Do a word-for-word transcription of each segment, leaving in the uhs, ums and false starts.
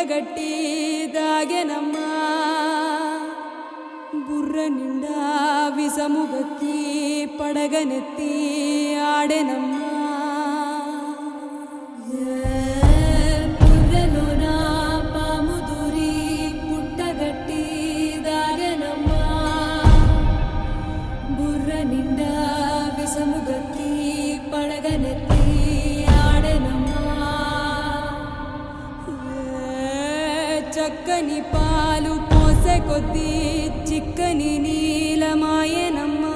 పుట్టగట్టి దాగెనమ్మా బుర్ర నిండా విసముగక్కి పడగనెత్తి ఆడెనమ్మా బుర్రలోన పాము దూరి పుట్టగట్టి దాగెనమ్మా బుర్ర నిండా విసముగక్కి పడగనెత్తి ఆడెనమ్మా చక్కని పాలు పోసే కొద్దీ చిక్కని నీలమాయనమ్మా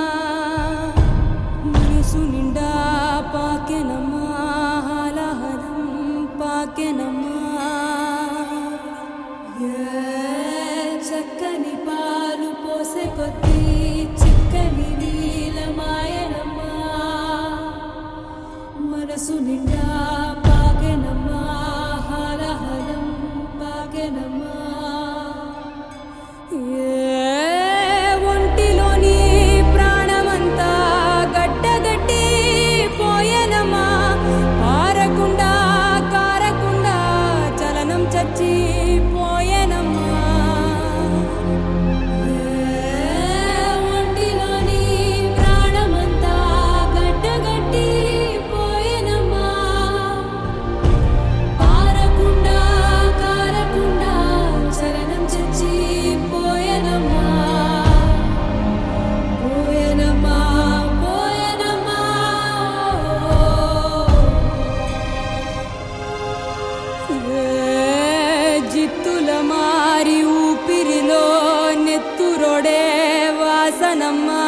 మనసు నిండా పాకెనమ్మా హాలాహలం పాకెనమ్మా చక్కని పాలు పోసే కొద్దీ చిక్కని నీలమాయనమ్మా మనసు నిండా పాకెనమ్మా హాలాహలం పాకెనమ్మా ఒంటిలోని ప్రాణమంతా గడ్డగట్టి పోయనమ్మా పారకుండా కారకుండా చలనం చచ్చి పోయనమ్మా ఒంటిలోని ప్రాణమంతా గడ్డగట్టి పోయనమ్మా పారకుండా కారకుండా చలనం చచ్చి పోయనమ్మా పోయనమ్మా పోయనమ్మా జిత్తుల మారి ఊపిరిలో నెత్తురొడే వాసనమ్మా